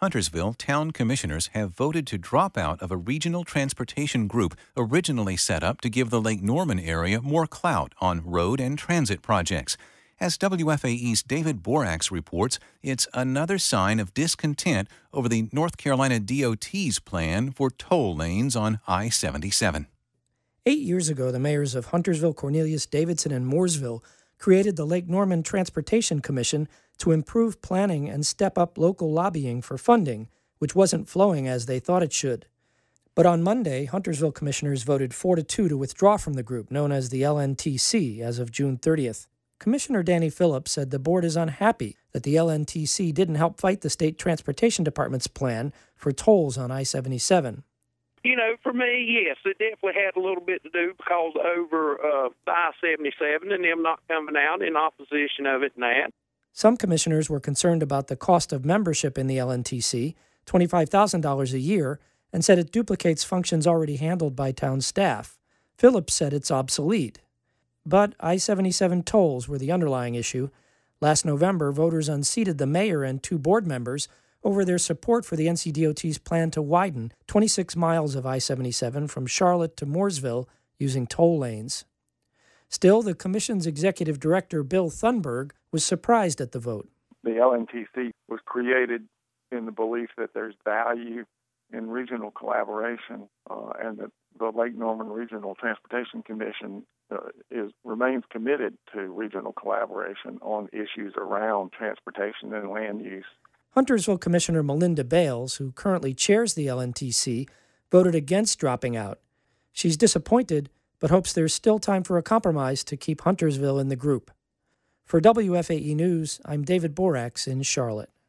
Huntersville town commissioners have voted to drop out of a regional transportation group originally set up to give the Lake Norman area more clout on road and transit projects. As WFAE's David Borax reports, it's another sign of discontent over the North Carolina DOT's plan for toll lanes on I-77. 8 years ago, the mayors of Huntersville, Cornelius, Davidson, and Mooresville created the Lake Norman Transportation Commission to improve planning and step up local lobbying for funding, which wasn't flowing as they thought it should. But on Monday, Huntersville commissioners voted 4-2 to withdraw from the group, known as the LNTC, as of June 30th. Commissioner Danny Phillips said the board is unhappy that the LNTC didn't help fight the state transportation department's plan for tolls on I-77. For me, yes, it definitely had a little bit to do because over the I-77 and them not coming out in opposition of it and that. Some commissioners were concerned about the cost of membership in the LNTC, $25,000 a year, and said it duplicates functions already handled by town staff. Phillips said it's obsolete. But I-77 tolls were the underlying issue. Last November, voters unseated the mayor and 2 board members over their support for the NCDOT's plan to widen 26 miles of I-77 from Charlotte to Mooresville using toll lanes. Still, the commission's executive director, Bill Thunberg, was surprised at the vote. The LNTC was created in the belief that there's value in regional collaboration, and that the Lake Norman Regional Transportation Commission remains committed to regional collaboration on issues around transportation and land use. Huntersville Commissioner Melinda Bales, who currently chairs the LNTC, voted against dropping out. She's disappointed, but hopes there's still time for a compromise to keep Huntersville in the group. For WFAE News, I'm David Borax in Charlotte.